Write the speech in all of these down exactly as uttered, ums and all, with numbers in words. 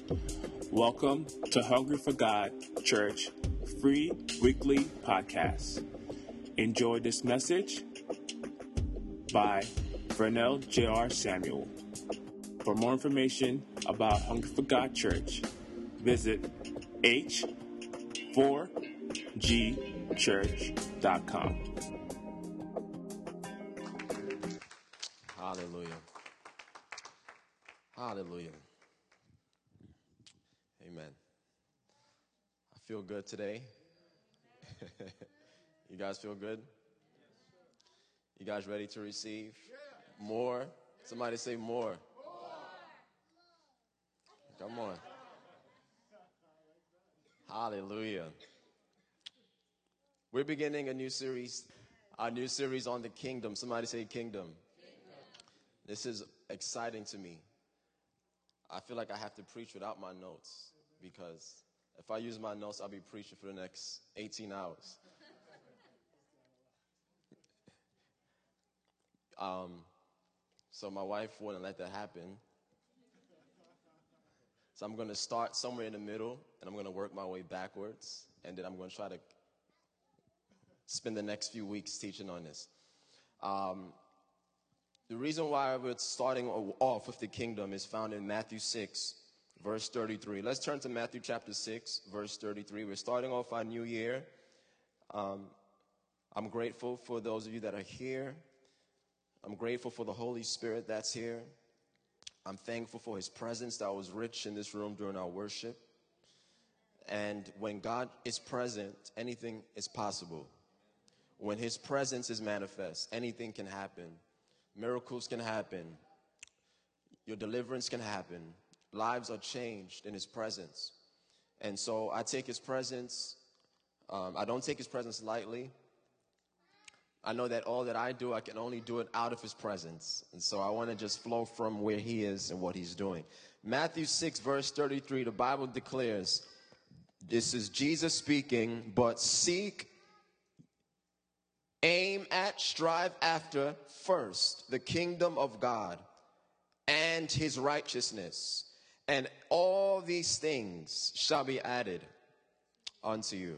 Welcome to Hungry for God Church free weekly podcast. Enjoy this message by Vernell J R. Samuel. For more information about Hungry for God Church, visit h four g church dot com. Hallelujah. Hallelujah. Amen. I feel good today. You guys feel good? You guys ready to receive more? Somebody say more. Come on. Hallelujah. We're beginning a new series, our new series on the kingdom. Somebody say kingdom. This is exciting to me. I feel like I have to preach without my notes because if I use my notes, I'll be preaching for the next eighteen hours. um, so my wife wouldn't let that happen. So I'm going to start somewhere in the middle, and I'm going to work my way backwards, and then I'm going to try to spend the next few weeks teaching on this. Um, The reason why we're starting off with the kingdom is found in Matthew six, verse thirty-three. Let's turn to Matthew chapter six, verse thirty-three. We're starting off our new year. Um, I'm grateful for those of you that are here. I'm grateful for the Holy Spirit that's here. I'm thankful for his presence that was rich in this room during our worship. And when God is present, anything is possible. When his presence is manifest, anything can happen. Miracles can happen. Your deliverance can happen. Lives are changed in his presence. And so I take his presence. Um, I don't take his presence lightly. I know that all that I do, I can only do it out of his presence. And so I want to just flow from where he is and what he's doing. Matthew six, verse thirty-three, the Bible declares, this is Jesus speaking, but seek, aim at, strive after first the kingdom of God and his righteousness, and all these things shall be added unto you.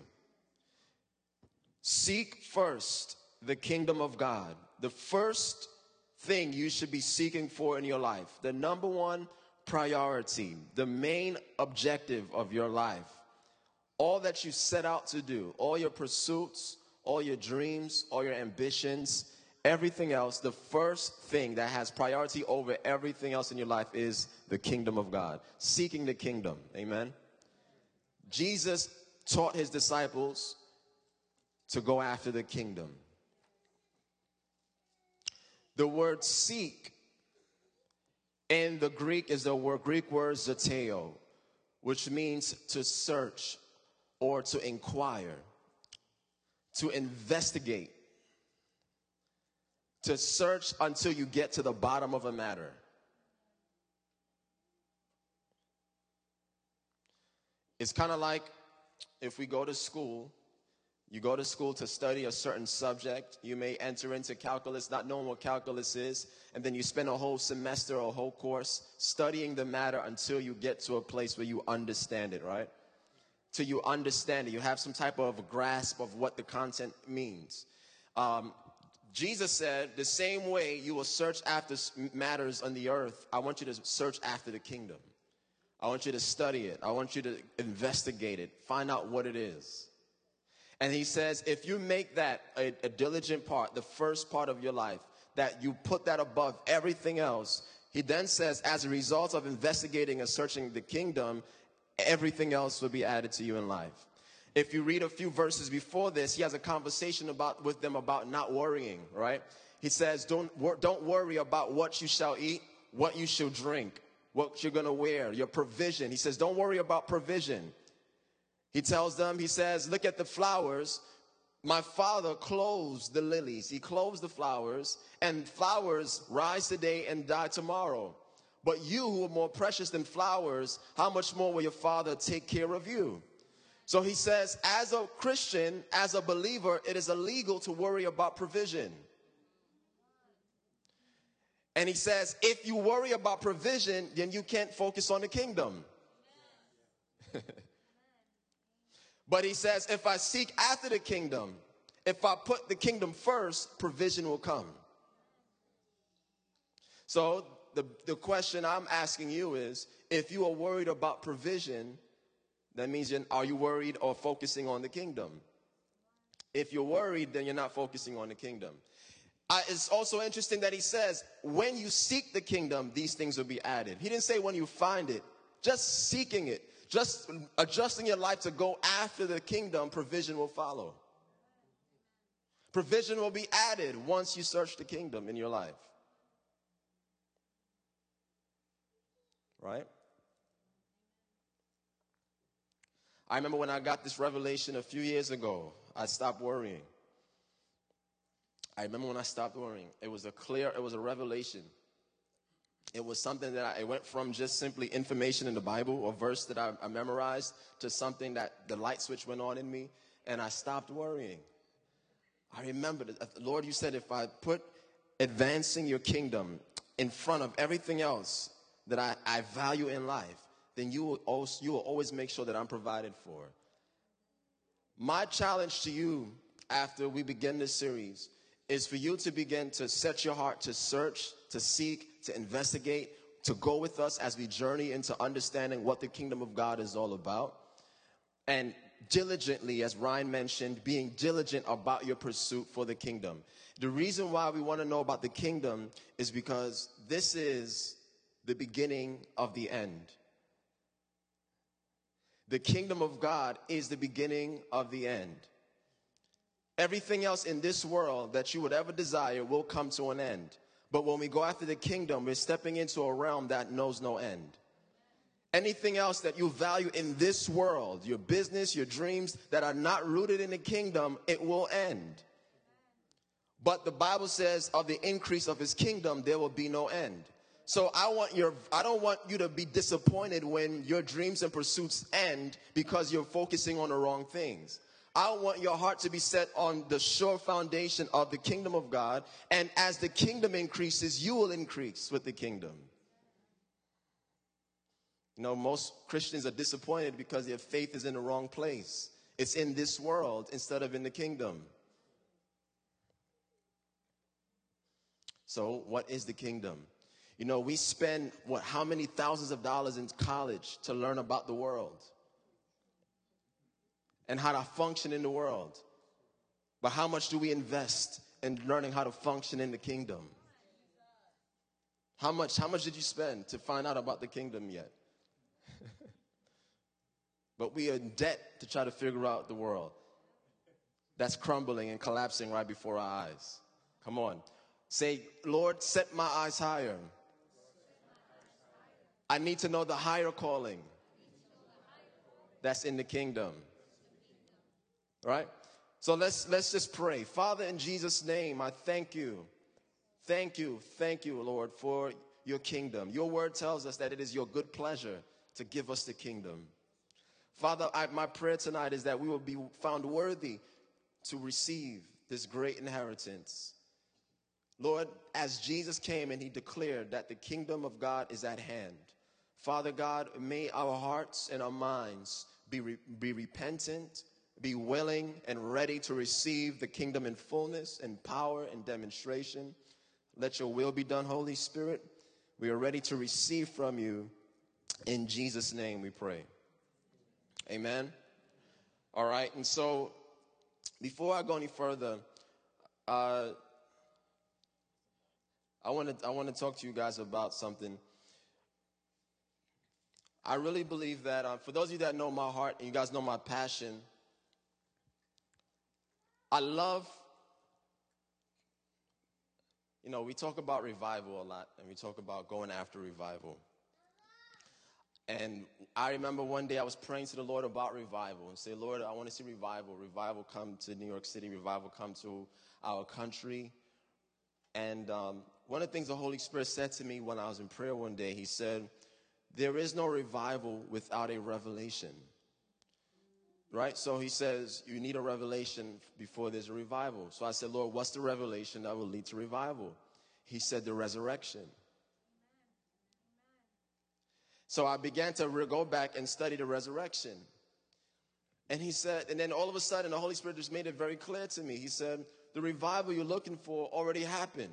Seek first the kingdom of God. The first thing you should be seeking for in your life, the number one priority, the main objective of your life, all that you set out to do, all your pursuits, all your dreams, all your ambitions, everything else, the first thing that has priority over everything else in your life is the kingdom of God. Seeking the kingdom. Amen. Jesus taught his disciples to go after the kingdom. The word seek in the Greek is the word, Greek word zeteo, which means to search or to inquire, to investigate, to search until you get to the bottom of a matter. It's kind of like if we go to school, you go to school to study a certain subject. You may enter into calculus, not knowing what calculus is, and then you spend a whole semester or a whole course studying the matter until you get to a place where you understand it, right? Till you understand it, you have some type of grasp of what the content means. Um, Jesus said, the same way you will search after matters on the earth, I want you to search after the kingdom. I want you to study it. I want you to investigate it, find out what it is. And he says, if you make that a, a diligent part, the first part of your life, that you put that above everything else, he then says, as a result of investigating and searching the kingdom, everything else will be added to you in life. If you read a few verses before this, he has a conversation about with them about not worrying, right? He says, don't, wor- don't worry about what you shall eat, what you shall drink, what you're going to wear, your provision. He says, don't worry about provision. He tells them, he says, look at the flowers. My Father clothes the lilies. He clothes the flowers, and flowers rise today and die tomorrow. But you who are more precious than flowers, how much more will your Father take care of you? So he says, as a Christian, as a believer, it is illegal to worry about provision. And he says, if you worry about provision, then you can't focus on the kingdom. But he says, if I seek after the kingdom, if I put the kingdom first, provision will come. So the, the question I'm asking you is, if you are worried about provision, that means, you're, are you worried or focusing on the kingdom? If you're worried, then you're not focusing on the kingdom. Uh, it's also interesting that he says, when you seek the kingdom, these things will be added. He didn't say when you find it, just seeking it. Just adjusting your life to go after the kingdom, provision will follow. Provision will be added once you search the kingdom in your life. Right? I remember when I got this revelation a few years ago, I stopped worrying. I remember when I stopped worrying. It was a clear, it was a revelation. It was something that I, it went from just simply information in the Bible, or verse that I, I memorized, to something that the light switch went on in me, and I stopped worrying. I remember, that, Lord, you said if I put advancing your kingdom in front of everything else that I, I value in life, then you will, also, you will always make sure that I'm provided for. My challenge to you after we begin this series is for you to begin to set your heart to search, to seek, to investigate, to go with us as we journey into understanding what the kingdom of God is all about. And diligently, as Ryan mentioned, being diligent about your pursuit for the kingdom. The reason why we want to know about the kingdom is because this is the beginning of the end. The kingdom of God is the beginning of the end. Everything else in this world that you would ever desire will come to an end. But when we go after the kingdom, we're stepping into a realm that knows no end. Anything else that you value in this world, your business, your dreams, that are not rooted in the kingdom, it will end. But the Bible says of the increase of his kingdom, there will be no end. So I want your, I don't want you to be disappointed when your dreams and pursuits end because you're focusing on the wrong things. I want your heart to be set on the sure foundation of the kingdom of God. And as the kingdom increases, you will increase with the kingdom. You know, most Christians are disappointed because their faith is in the wrong place. It's in this world instead of in the kingdom. So what is the kingdom? You know, we spend, what, how many thousands of dollars in college to learn about the world and how to function in the world. But how much do we invest in learning how to function in the kingdom? How much, how much did you spend to find out about the kingdom yet? But we are in debt to try to figure out the world that's crumbling and collapsing right before our eyes. Come on. Say, Lord, set my eyes higher. I need to know the higher calling that's in the kingdom. Right? So let's let's just pray. Father, in Jesus' name, I thank you. Thank you, thank you, Lord, for your kingdom. Your word tells us that it is your good pleasure to give us the kingdom. Father, I, my prayer tonight is that we will be found worthy to receive this great inheritance. Lord, as Jesus came and he declared that the kingdom of God is at hand, Father God, may our hearts and our minds be, re- be repentant, be willing and ready to receive the kingdom in fullness and power and demonstration. Let your will be done, Holy Spirit. We are ready to receive from you. In Jesus' name we pray. Amen. All right. And so before I go any further, uh, I want to I want to talk to you guys about something. I really believe that uh, for those of you that know my heart and you guys know my passion, I love, you know, we talk about revival a lot, and we talk about going after revival. And I remember one day I was praying to the Lord about revival and say, Lord, I want to see revival. Revival come to New York City. Revival come to our country. And um, one of the things the Holy Spirit said to me when I was in prayer one day, he said, there is no revival without a revelation. Right? So he says, you need a revelation before there's a revival. So I said, Lord, what's the revelation that will lead to revival? He said, the resurrection. So I began to re- go back and study the resurrection. And he said, and then all of a sudden, the Holy Spirit just made it very clear to me. He said, the revival you're looking for already happened.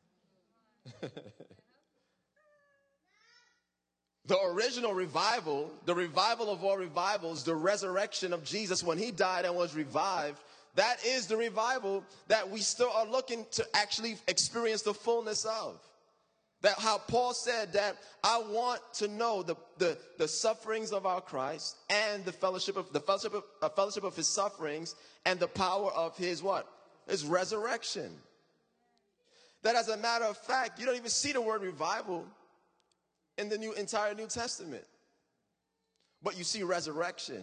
The original revival, the revival of all revivals, the resurrection of Jesus when he died and was revived, that is the revival that we still are looking to actually experience the fullness of. That how Paul said that I want to know the, the, the sufferings of our Christ and the fellowship of the fellowship of, uh, fellowship of his sufferings and the power of his what? His resurrection. That as a matter of fact, you don't even see the word revival in the new entire New Testament. But you see resurrection.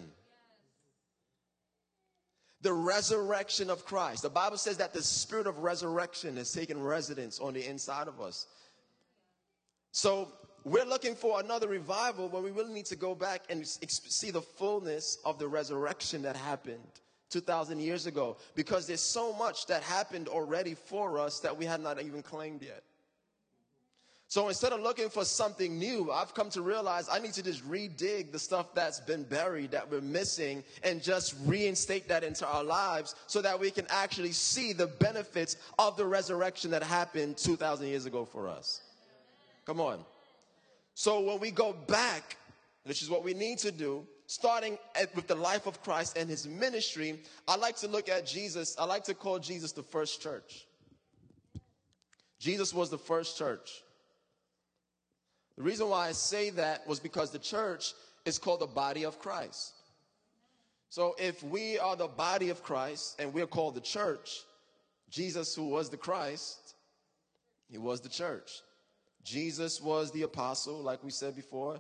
The resurrection of Christ. The Bible says that the spirit of resurrection has taken residence on the inside of us. So we're looking for another revival where we really need to go back and see the fullness of the resurrection that happened two thousand years ago. Because there's so much that happened already for us that we had not even claimed yet. So instead of looking for something new, I've come to realize I need to just redig the stuff that's been buried, that we're missing, and just reinstate that into our lives so that we can actually see the benefits of the resurrection that happened two thousand years ago for us. Come on. So when we go back, which is what we need to do, starting at, with the life of Christ and his ministry, I like to look at Jesus. I like to call Jesus the first church. Jesus was the first church. The reason why I say that was because the church is called the body of Christ. So if we are the body of Christ and we're called the church, Jesus, who was the Christ, he was the church. Jesus was the apostle, like we said before.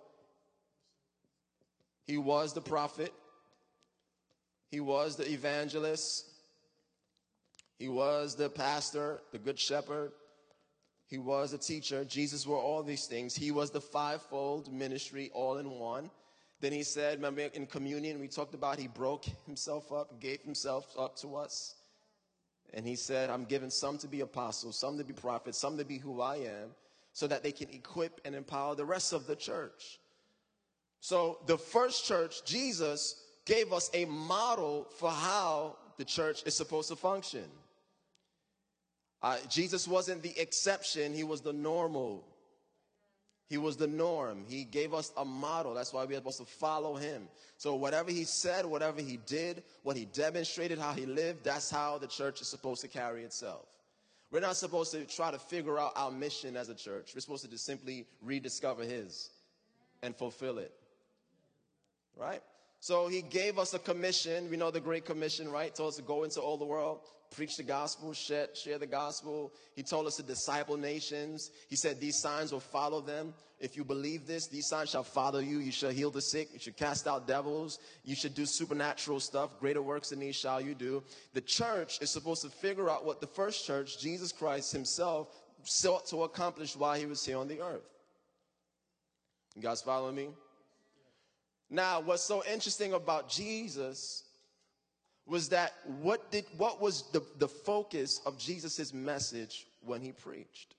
He was the prophet. He was the evangelist. He was the pastor, the good shepherd. He was a teacher. Jesus were all these things. He was the fivefold ministry all in one. Then he said, remember in communion we talked about he broke himself up, gave himself up to us. And he said, I'm giving some to be apostles, some to be prophets, some to be who I am, so that they can equip and empower the rest of the church. So the first church, Jesus, gave us a model for how the church is supposed to function. Uh, Jesus wasn't the exception, he was the normal. He was the norm. He gave us a model. That's why we are supposed to follow him. So whatever he said, whatever he did, what he demonstrated, how he lived, that's how the church is supposed to carry itself. We're not supposed to try to figure out our mission as a church. We're supposed to just simply rediscover his and fulfill it. Right? So he gave us a commission. We know the Great Commission, right? Told us to go into all the world, preach the gospel, share, share the gospel. He told us to disciple nations. He said these signs will follow them. If you believe this, these signs shall follow you. You shall heal the sick. You should cast out devils. You should do supernatural stuff. Greater works than these shall you do. The church is supposed to figure out what the first church, Jesus Christ himself, sought to accomplish while he was here on the earth. You guys following me? Now, what's so interesting about Jesus was that what did what was the, the focus of Jesus' message when he preached?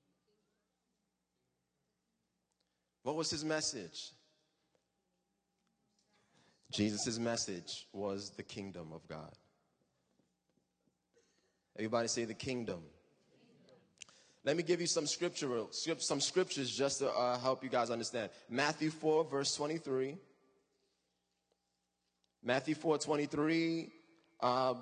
What was his message? Jesus' message was the kingdom of God. Everybody say the kingdom. Let me give you some scriptural, some scriptures just to uh, help you guys understand. Matthew four, verse twenty-three. Matthew four, twenty-three. Um,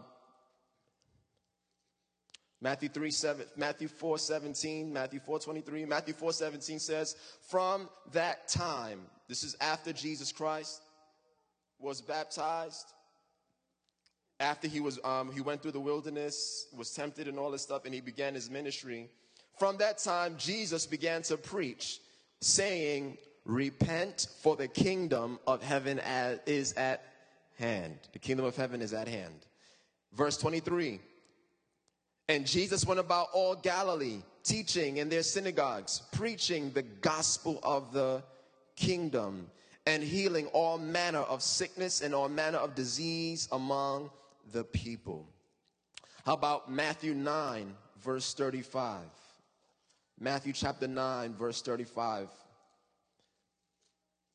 Matthew three, seven, Matthew four, seventeen, Matthew four, twenty-three, Matthew four, seventeen says, from that time, this is after Jesus Christ was baptized, after he was, um, he went through the wilderness, was tempted and all this stuff, and he began his ministry. From that time, Jesus began to preach, saying, repent, for the kingdom of heaven is at hand. The kingdom of heaven is at hand. Verse twenty-three. And Jesus went about all Galilee, teaching in their synagogues, preaching the gospel of the kingdom, and healing all manner of sickness and all manner of disease among the people. How about Matthew nine, verse thirty-five? Matthew chapter nine, verse thirty-five.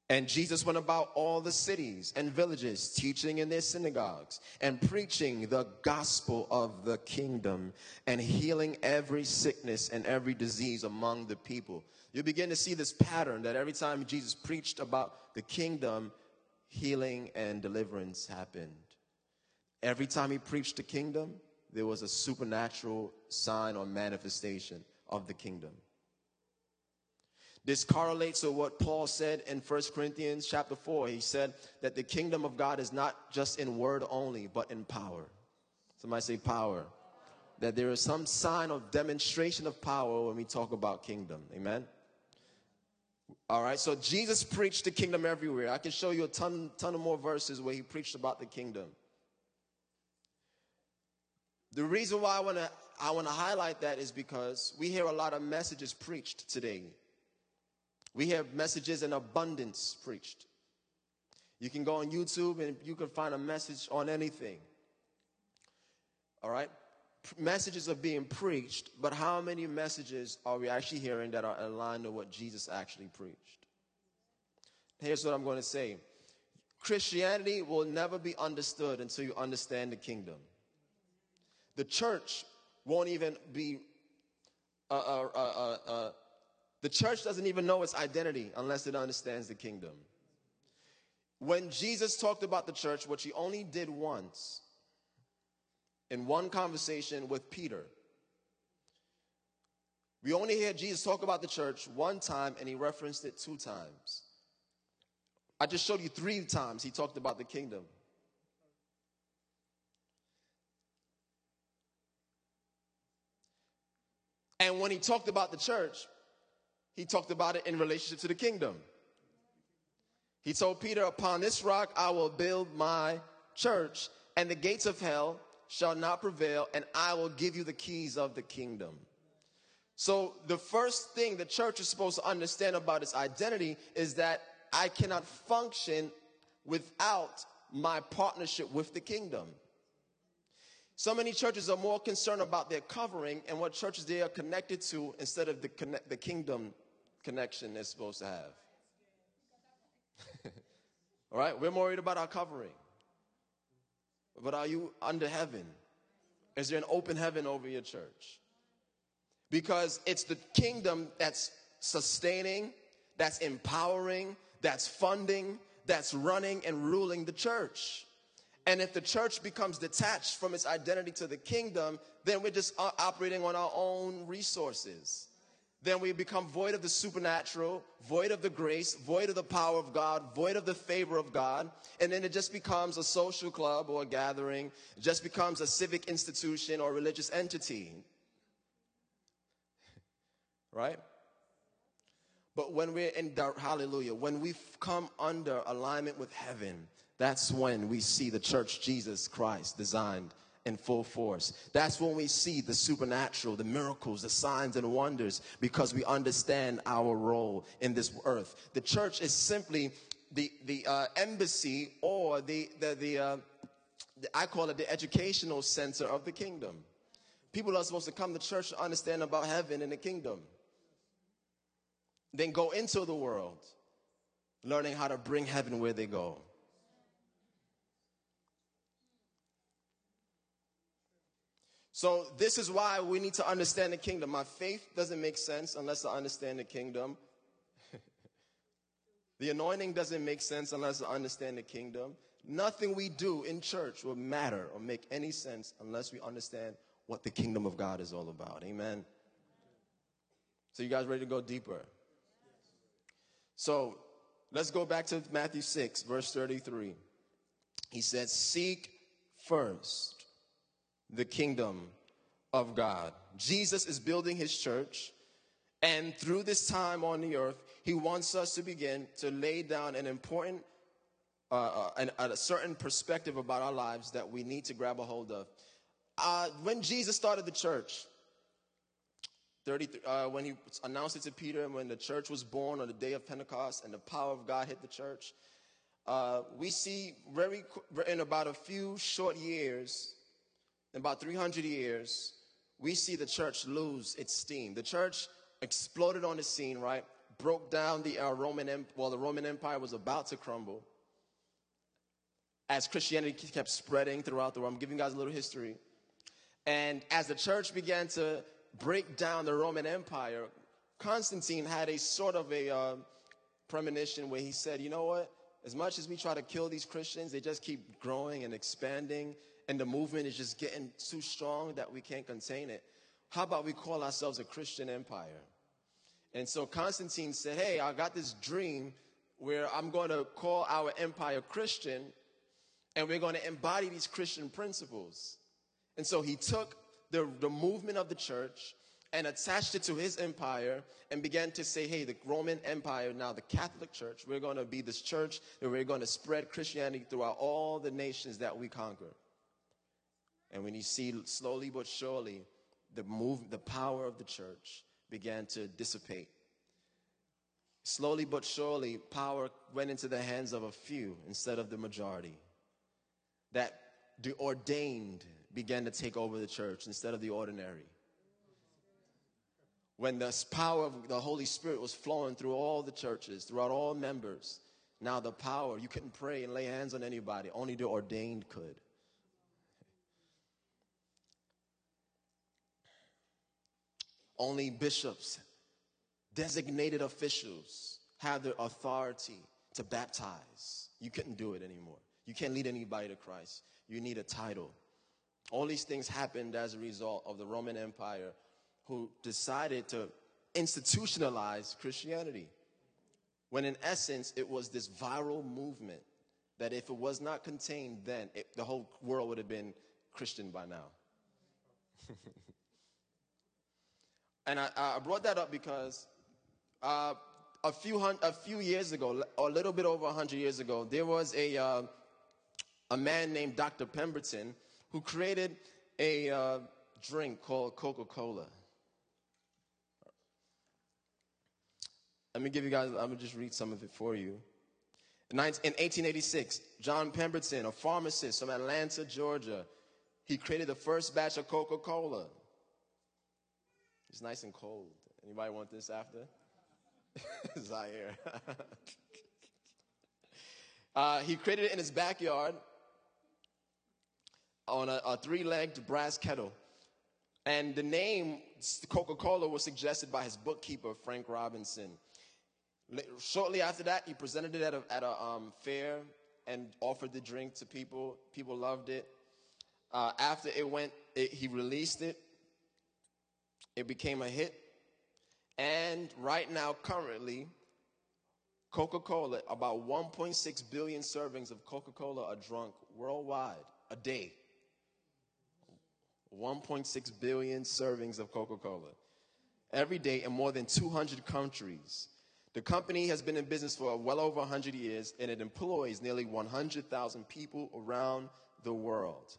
And Jesus went about all the cities and villages, teaching in their synagogues and preaching the gospel of the kingdom and healing every sickness and every disease among the people. You begin to see this pattern that every time Jesus preached about the kingdom, healing and deliverance happened. Every time he preached the kingdom, there was a supernatural sign or manifestation of the kingdom. This correlates with what Paul said in First Corinthians chapter four. He said that the kingdom of God is not just in word only, but in power. Somebody say power. That there is some sign of demonstration of power when we talk about kingdom. Amen? All right, so Jesus preached the kingdom everywhere. I can show you a ton, ton of more verses where he preached about the kingdom. The reason why I want to I want to highlight that is because we hear a lot of messages preached today. We hear messages in abundance preached. You can go on YouTube and you can find a message on anything. All right? Messages are being preached, but how many messages are we actually hearing that are aligned to what Jesus actually preached? Here's what I'm going to say. Christianity will never be understood until you understand the kingdom. The church won't even be, uh, uh, uh, uh, uh, the church doesn't even know its identity unless it understands the kingdom. When Jesus talked about the church, which he only did once, in one conversation with Peter, we only hear Jesus talk about the church one time, and he referenced it two times. I just showed you three times he talked about the kingdom. And when he talked about the church, he talked about it in relationship to the kingdom. He told Peter, upon this rock I will build my church, and the gates of hell shall not prevail, and I will give you the keys of the kingdom. So the first thing the church is supposed to understand about its identity is that I cannot function without my partnership with the kingdom. So many churches are more concerned about their covering and what churches they are connected to instead of the connect, the kingdom connection they're supposed to have. All right? We're more worried about our covering. But are you under heaven? Is there an open heaven over your church? Because it's the kingdom that's sustaining, that's empowering, that's funding, that's running and ruling the church. And if the church becomes detached from its identity to the kingdom, then we're just operating on our own resources. Then we become void of the supernatural, void of the grace, void of the power of God, void of the favor of God. And then it just becomes a social club or a gathering. It just becomes a civic institution or religious entity. Right? But when we're in, hallelujah, when we come under alignment with heaven, that's when we see the church Jesus Christ designed in full force. That's when we see the supernatural, the miracles, the signs and wonders, because we understand our role in this earth. The church is simply the the uh, embassy or the the the, uh, the I call it the educational center of the kingdom. People are supposed to come to church to understand about heaven and the kingdom. Then go into the world, learning how to bring heaven where they go. So this is why we need to understand the kingdom. My faith doesn't make sense unless I understand the kingdom. The anointing doesn't make sense unless I understand the kingdom. Nothing we do in church will matter or make any sense unless we understand what the kingdom of God is all about. Amen. So you guys ready to go deeper? So let's go back to Matthew six, verse thirty-three. He said, seek first the kingdom of God. Jesus is building his church, and through this time on the earth, he wants us to begin to lay down an important, uh, uh, an, a certain perspective about our lives that we need to grab a hold of. Uh, when Jesus started the church, thirty, uh, when he announced it to Peter, and when the church was born on the day of Pentecost and the power of God hit the church, uh, we see very in about a few short years, in about three hundred years, we see the church lose its steam. The church exploded on the scene, right? broke down the uh, Roman Empire. Well, the Roman Empire was about to crumble as Christianity kept spreading throughout the world. I'm giving you guys a little history. And as the church began to break down the Roman Empire, Constantine had a sort of a uh, premonition where he said, you know what? As much as we try to kill these Christians, they just keep growing and expanding, and the movement is just getting too strong that we can't contain it. How about we call ourselves a Christian empire? And so Constantine said, hey, I got this dream where I'm going to call our empire Christian, and we're going to embody these Christian principles. And so he took the, the movement of the church and attached it to his empire and began to say, hey, the Roman Empire, now the Catholic Church, we're going to be this church and we're going to spread Christianity throughout all the nations that we conquer. And when you see slowly but surely the move, the power of the church began to dissipate. Slowly but surely, power went into the hands of a few instead of the majority. That the ordained began to take over the church instead of the ordinary. When the power of the Holy Spirit was flowing through all the churches, throughout all members, now the power, you couldn't pray and lay hands on anybody. Only the ordained could. Only bishops, designated officials, have the authority to baptize. You couldn't do it anymore. You can't lead anybody to Christ. You need a title. All these things happened as a result of the Roman Empire, who decided to institutionalize Christianity. When in essence, it was this viral movement that if it was not contained then, it, the whole world would have been Christian by now. And I, I brought that up because uh, a few hun- a few years ago, or a little bit over a hundred years ago, there was a uh, a man named Doctor Pemberton who created a uh, drink called Coca-Cola. Let me give you guys, I'm going to just read some of it for you. In eighteen eighty-six, John Pemberton, a pharmacist from Atlanta, Georgia, he created the first batch of Coca-Cola. It's nice and cold. Anybody want this after? Zaire. uh, he created it in his backyard on a, a three-legged brass kettle. And the name Coca-Cola was suggested by his bookkeeper, Frank Robinson. Shortly after that, he presented it at a, at a um, fair and offered the drink to people. People loved it. Uh, after it went, it, he released it. It became a hit. And right now, currently, Coca-Cola, about one point six billion servings of Coca-Cola are drunk worldwide a day. one point six billion servings of Coca-Cola every day in more than two hundred countries. The company has been in business for well over one hundred years, and it employs nearly one hundred thousand people around the world.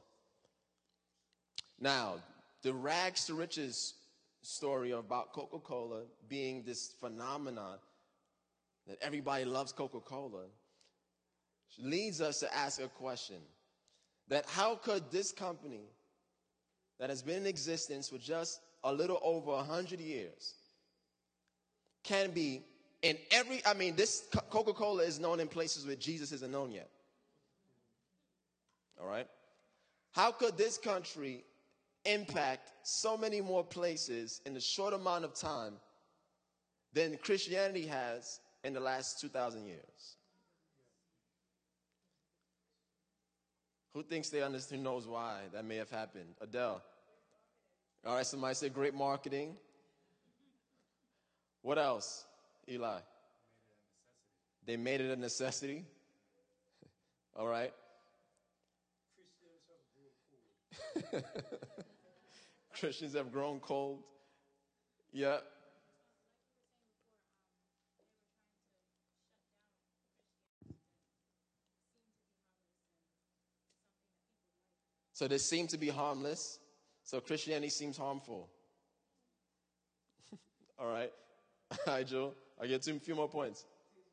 Now, the rags to riches story about Coca-Cola being this phenomenon that everybody loves Coca-Cola leads us to ask a question, that how could this company that has been in existence for just a little over one hundred years can be in every, I mean, this Coca-Cola is known in places where Jesus isn't known yet. All right? How could this country impact so many more places in a short amount of time than Christianity has in the last two thousand years? Who thinks they understand, who knows why that may have happened? Adele. All right, somebody said great marketing. What else, Eli? They made it a necessity. All right. Christians have grown cold. Yeah. So they seem to be harmless. So Christianity seems harmful. All right. All right, Joe. I get two, a few more points.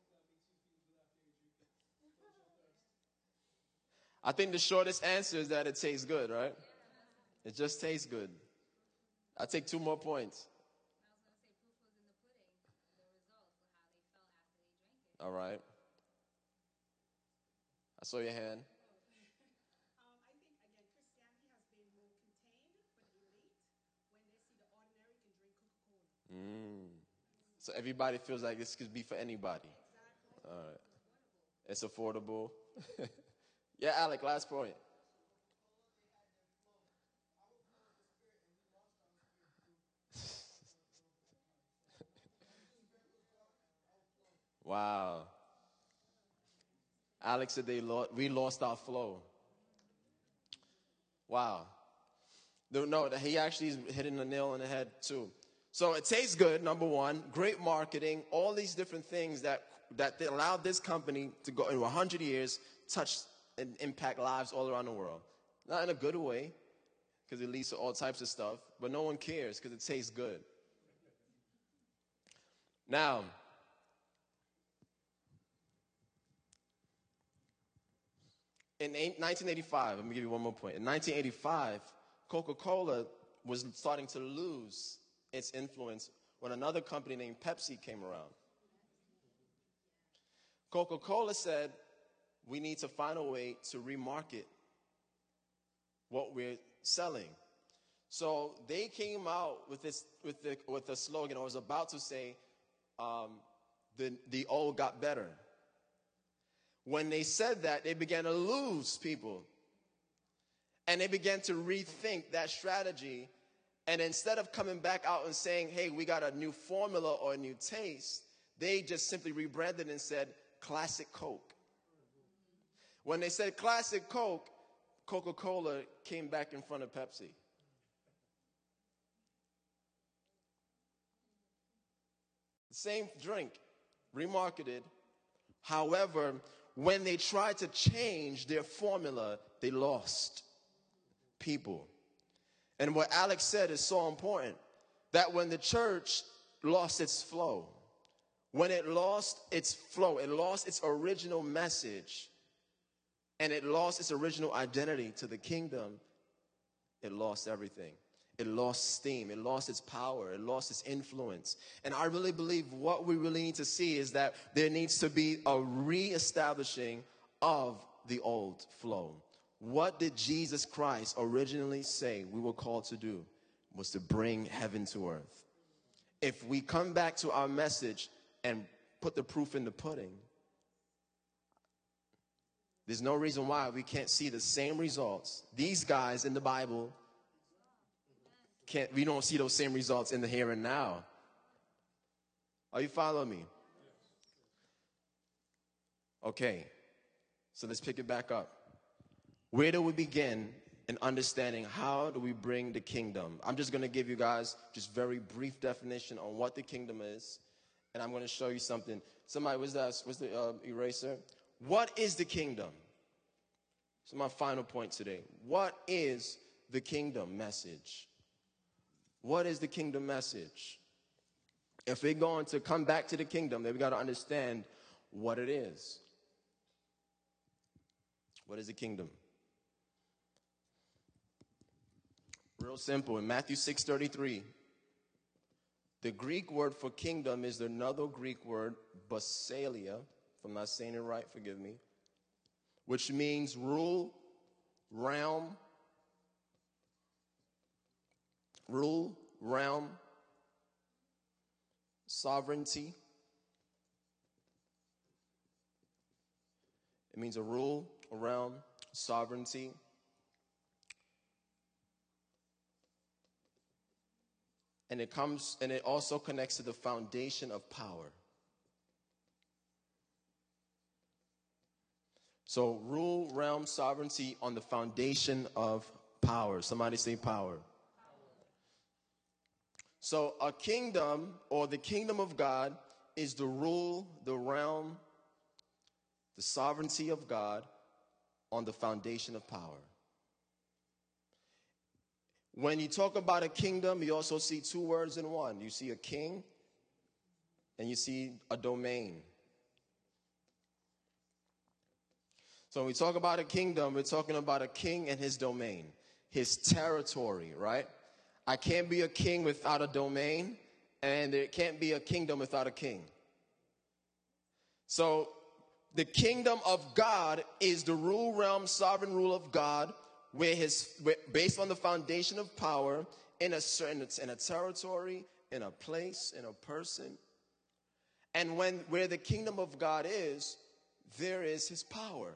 I think the shortest answer is that it tastes good, right? It just tastes good. I take two more points. All right. I saw your hand. Um, I think, again, Christianity has been more contained for the elite. When they see the ordinary can drink Coca-Cola. Mm. So everybody feels like this could be for anybody. Exactly. All right. It's affordable. Yeah, Alec, last point. Wow. Alex said they lo- we lost our flow. Wow. No, no, he actually is hitting the nail on the head too. So it tastes good, number one. Great marketing. All these different things that that they allowed this company to go in one hundred years, touch and impact lives all around the world. Not in a good way, because it leads to all types of stuff, but no one cares because it tastes good. Now, in nineteen eighty-five, let me give you one more point. In nineteen eighty-five, Coca-Cola was starting to lose its influence when another company named Pepsi came around. Coca-Cola said, we need to find a way to remarket what we're selling. So they came out with this with the with a slogan. I was about to say, um, the the old got better. When they said that, they began to lose people. And they began to rethink that strategy. And instead of coming back out and saying, hey, we got a new formula or a new taste, they just simply rebranded and said, Classic Coke. When they said Classic Coke, Coca-Cola came back in front of Pepsi. The same drink, remarketed. However, when they tried to change their formula, they lost people. And what Alex said is so important, that when the church lost its flow, when it lost its flow, it lost its original message, and it lost its original identity to the kingdom, it lost everything. It lost steam. It lost its power. It lost its influence. And I really believe what we really need to see is that there needs to be a reestablishing of the old flow. What did Jesus Christ originally say we were called to do? Was to bring heaven to earth. If we come back to our message and put the proof in the pudding, there's no reason why we can't see the same results. These guys in the Bible, can't, we don't see those same results in the here and now. Are you following me? Okay, so let's pick it back up. Where do we begin in understanding how do we bring the kingdom? I'm just going to give you guys just very brief definition on what the kingdom is, and I'm going to show you something. Somebody, what's that? What's the uh, eraser? What is the kingdom? So my final point today. What is the kingdom message? What is the kingdom message? If we're going to come back to the kingdom, then we got to understand what it is. What is the kingdom? Real simple. In Matthew six thirty-three, the Greek word for kingdom is another Greek word, basileia. If I'm not saying it right, forgive me. Which means rule, realm, rule, realm, sovereignty. It means a rule, a realm, sovereignty. And it comes, and it also connects to the foundation of power. So rule, realm, sovereignty on the foundation of power. Somebody say power. So a kingdom, or the kingdom of God, is the rule, the realm, the sovereignty of God on the foundation of power. When you talk about a kingdom, you also see two words in one. You see a king and you see a domain. So when we talk about a kingdom, we're talking about a king and his domain, his territory, right? I can't be a king without a domain, and there can't be a kingdom without a king. So the kingdom of God is the rule realm, sovereign rule of God, where his where, based on the foundation of power in a certain in a territory, in a place, in a person. And when where the kingdom of God is, there is his power.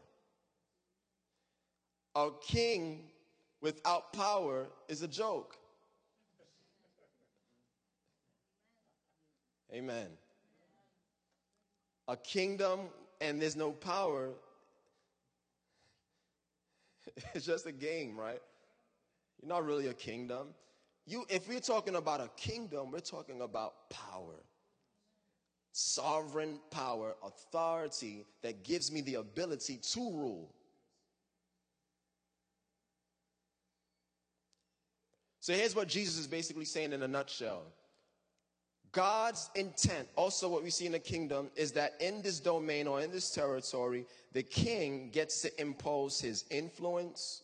A king without power is a joke. Amen. A kingdom and there's no power, it's just a game, right? You're not really a kingdom. You, if we're talking about a kingdom, we're talking about power. Sovereign power, authority that gives me the ability to rule. So here's what Jesus is basically saying in a nutshell. God's intent, also what we see in the kingdom, is that in this domain or in this territory, the king gets to impose his influence,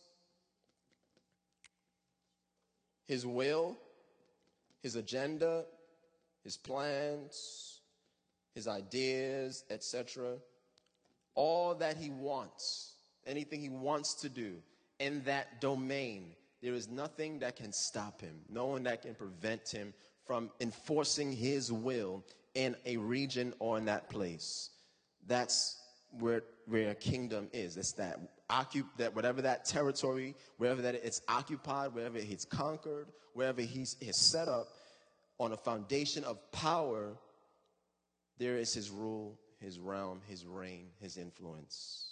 his will, his agenda, his plans, his ideas, et cetera. All that he wants, anything he wants to do in that domain, there is nothing that can stop him, no one that can prevent him from enforcing his will in a region or in that place. That's where where a kingdom is. It's that occup that whatever that territory, wherever that it's occupied, wherever he's conquered, wherever he's is set up on a foundation of power, there is his rule, his realm, his reign, his influence.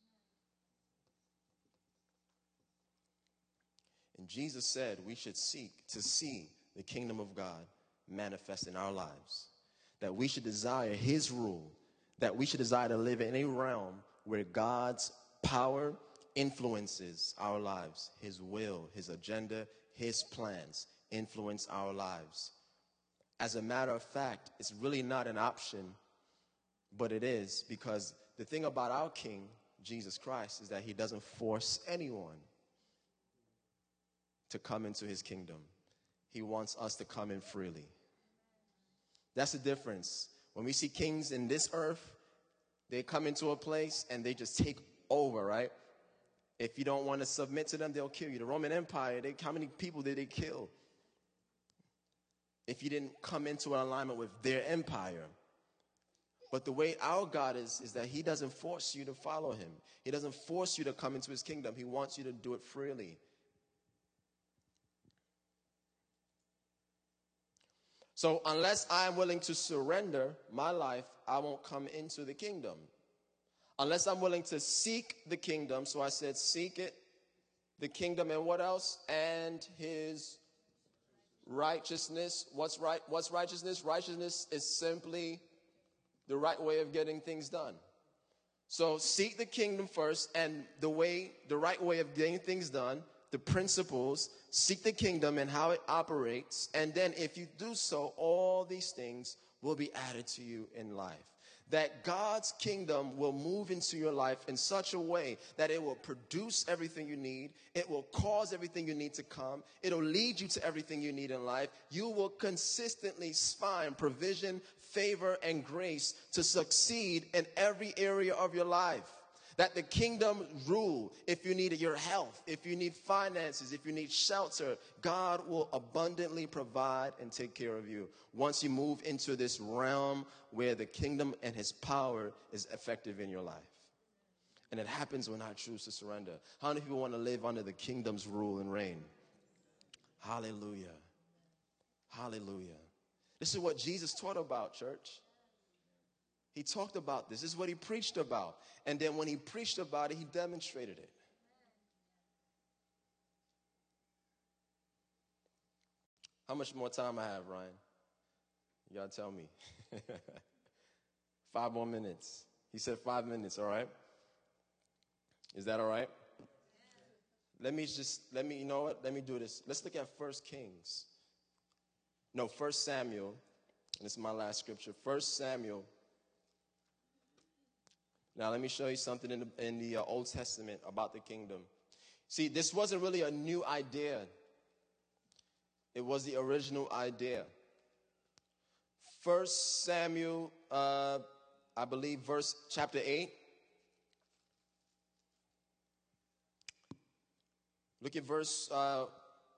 And Jesus said we should seek to see the kingdom of God manifest in our lives. That we should desire his rule. That we should desire to live in a realm where God's power influences our lives. His will, his agenda, his plans influence our lives. As a matter of fact, it's really not an option, but it is, because the thing about our King, Jesus Christ, is that he doesn't force anyone to come into his kingdom. He wants us to come in freely. That's the difference. When we see kings in this earth, they come into a place and they just take over, right? If you don't want to submit to them, they'll kill you. The Roman Empire, they, how many people did they kill? If you didn't come into an alignment with their empire. But the way our God is, is that he doesn't force you to follow him. He doesn't force you to come into his kingdom. He wants you to do it freely. So unless I am willing to surrender my life, I won't come into the kingdom. Unless I'm willing to seek the kingdom, so I said seek it, the kingdom, and what else? And his righteousness. What's right? What's righteousness? Righteousness is simply the right way of getting things done. So seek the kingdom first, and the way, the right way of getting things done, the principles, seek the kingdom and how it operates. And then if you do so, all these things will be added to you in life. That God's kingdom will move into your life in such a way that it will produce everything you need. It will cause everything you need to come. It'll lead you to everything you need in life. You will consistently find provision, favor, and grace to succeed in every area of your life. That the kingdom rule, if you need your health, if you need finances, if you need shelter, God will abundantly provide and take care of you once you move into this realm where the kingdom and his power is effective in your life. And it happens when I choose to surrender. How many people want to live under the kingdom's rule and reign? Hallelujah. Hallelujah. This is what Jesus taught about, church. He talked about this. This is what he preached about. And then when he preached about it, he demonstrated it. How much more time I have, Ryan? You gotta tell me. Five more minutes. He said five minutes, all right? Is that all right? Let me just, let me, you know what? Let me do this. Let's look at First Kings. No, First Samuel. And this is my last scripture. First Samuel. Now, let me show you something in the, in the uh, Old Testament about the kingdom. See, this wasn't really a new idea. It was the original idea. First Samuel uh, I believe, verse chapter eight. Look at verse uh,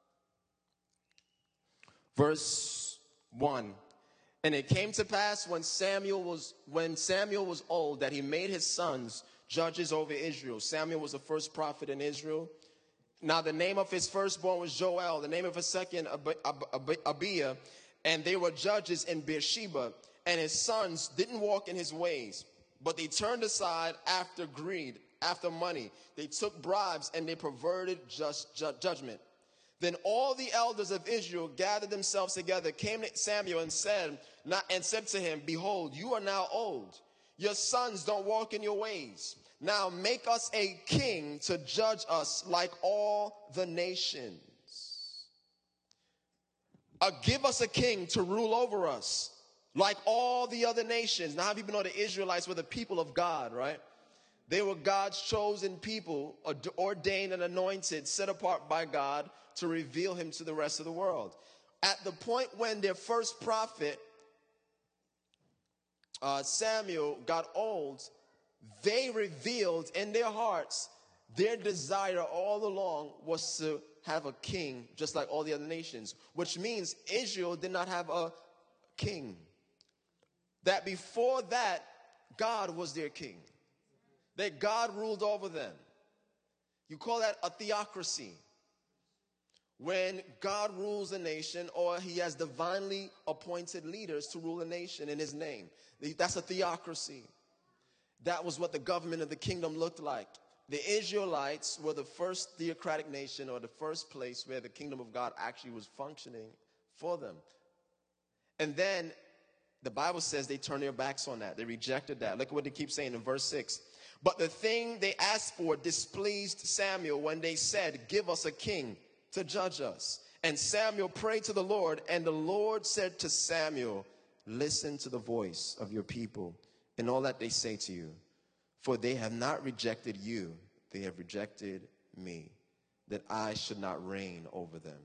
verse one. And it came to pass when Samuel was when Samuel was old that he made his sons judges over Israel. Samuel was the first prophet in Israel. Now the name of his firstborn was Joel, the name of his second Ab- Ab- Ab- Abiah, and they were judges in Beersheba. And his sons didn't walk in his ways, but they turned aside after greed, after money. They took bribes and they perverted just ju- judgment. Then all the elders of Israel gathered themselves together, came to Samuel and said, not, and said to him, behold, you are now old. Your sons don't walk in your ways. Now make us a king to judge us like all the nations. Uh, give us a king to rule over us like all the other nations. Now, how many people know the Israelites were the people of God, right? They were God's chosen people, ordained and anointed, set apart by God to reveal him to the rest of the world. At the point when their first prophet, uh, Samuel, got old, they revealed in their hearts their desire all along was to have a king just like all the other nations, which means Israel did not have a king. That before that, God was their king. That God ruled over them. You call that a theocracy. When God rules a nation, or he has divinely appointed leaders to rule a nation in his name. That's a theocracy. That was what the government of the kingdom looked like. The Israelites were the first theocratic nation, or the first place where the kingdom of God actually was functioning for them. And then the Bible says they turned their backs on that. They rejected that. Look at what they keep saying in verse six. But the thing they asked for displeased Samuel when they said, give us a king to judge us. And Samuel prayed to the Lord, and the Lord said to Samuel, listen to the voice of your people and all that they say to you. For they have not rejected you, they have rejected me, that I should not reign over them.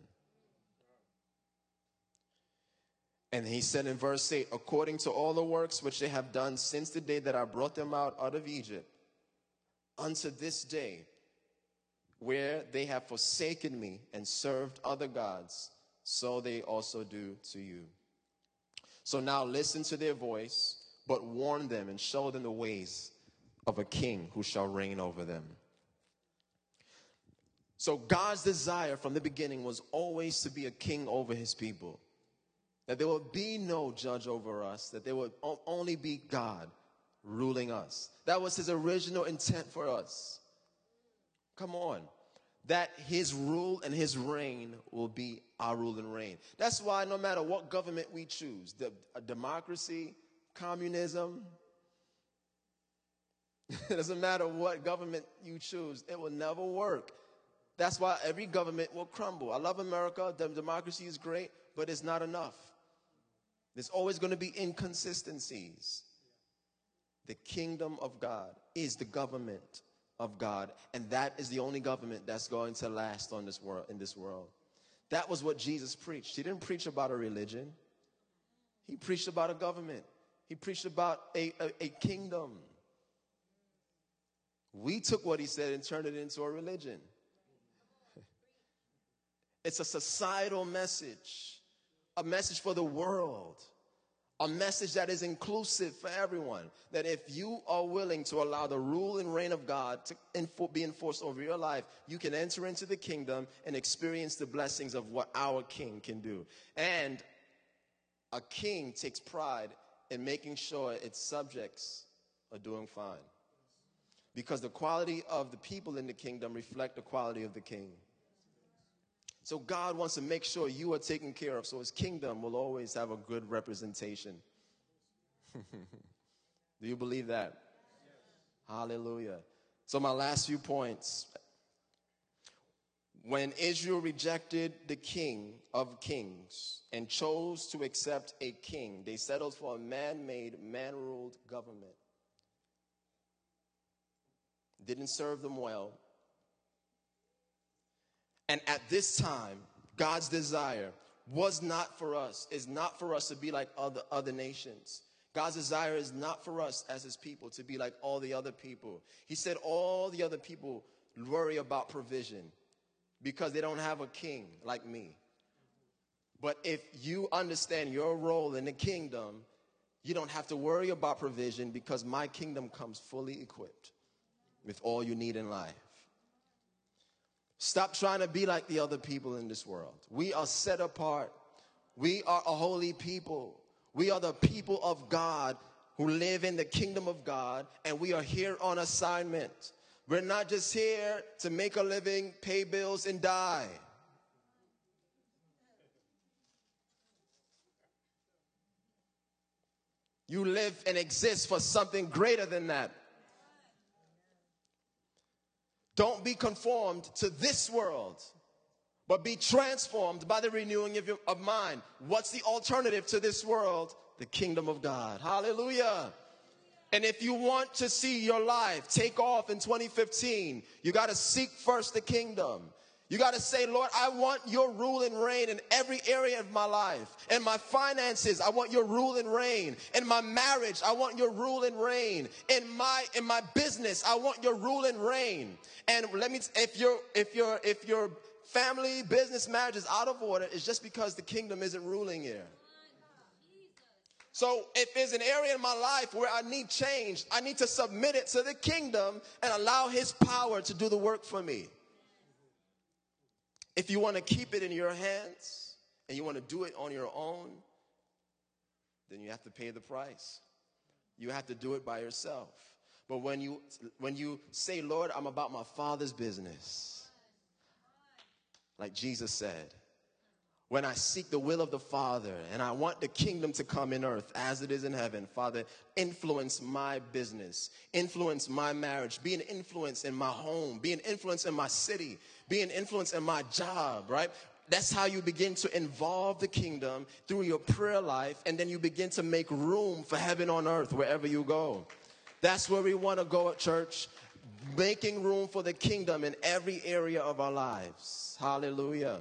And he said in verse eight, according to all the works which they have done since the day that I brought them out, out of Egypt, unto this day, where they have forsaken me and served other gods, so they also do to you. So now listen to their voice, but warn them and show them the ways of a king who shall reign over them. So God's desire from the beginning was always to be a king over his people. That there would be no judge over us, that there would only be God ruling us. That was his original intent for us. Come on. That his rule and his reign will be our rule and reign. That's why no matter what government we choose, the, a democracy, communism, it doesn't matter what government you choose, it will never work. That's why every government will crumble. I love America. The democracy is great, but it's not enough. There's always going to be inconsistencies. The kingdom of God is the government of God, and that is the only government that's going to last on this world, in this world. That was what Jesus preached. He didn't preach about a religion. He preached about a government. He preached about a, a, a kingdom. We took what he said and turned it into a religion. It's a societal message, a message for the world, a message that is inclusive for everyone. That if you are willing to allow the rule and reign of God to info- be enforced over your life, you can enter into the kingdom and experience the blessings of what our king can do. And a king takes pride in making sure its subjects are doing fine. Because the quality of the people in the kingdom reflect the quality of the king. So God wants to make sure you are taken care of, so his kingdom will always have a good representation. Do you believe that? Yes. Hallelujah. So my last few points. When Israel rejected the king of kings and chose to accept a king, they settled for a man-made, man-ruled government. Didn't serve them well. And at this time, God's desire was not for us, is not for us to be like other, other nations. God's desire is not for us as his people to be like all the other people. He said all the other people worry about provision because they don't have a king like me. But if you understand your role in the kingdom, you don't have to worry about provision because my kingdom comes fully equipped with all you need in life. Stop trying to be like the other people in this world. We are set apart. We are a holy people. We are the people of God who live in the kingdom of God, and we are here on assignment. We're not just here to make a living, pay bills, and die. You live and exist for something greater than that. Don't be conformed to this world, but be transformed by the renewing of, your, of mind. What's the alternative to this world? The kingdom of God. Hallelujah. And if you want to see your life take off in twenty fifteen, you got to seek first the kingdom. You got to say, Lord, I want your rule and reign in every area of my life. In my finances, I want your rule and reign. In my marriage, I want your rule and reign. In my in my business, I want your rule and reign. And let me, if your if your if your family, business, marriage is out of order, it's just because the kingdom isn't ruling here. So if there's an area in my life where I need change, I need to submit it to the kingdom and allow his power to do the work for me. If you want to keep it in your hands and you want to do it on your own, then you have to pay the price. You have to do it by yourself. But when you when you say, Lord, I'm about my Father's business, like Jesus said, when I seek the will of the Father and I want the kingdom to come in earth as it is in heaven, Father, influence my business, influence my marriage, be an influence in my home, be an influence in my city, be an influence in my job, right? That's how you begin to involve the kingdom through your prayer life, and then you begin to make room for heaven on earth wherever you go. That's where we want to go at church, making room for the kingdom in every area of our lives. Hallelujah.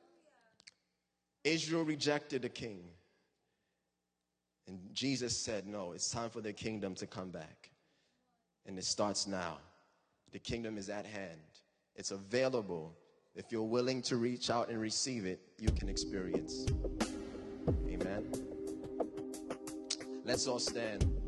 Israel rejected the king. And Jesus said, no, it's time for the kingdom to come back. And it starts now. The kingdom is at hand. It's available. If you're willing to reach out and receive it, you can experience. Amen. Let's all stand.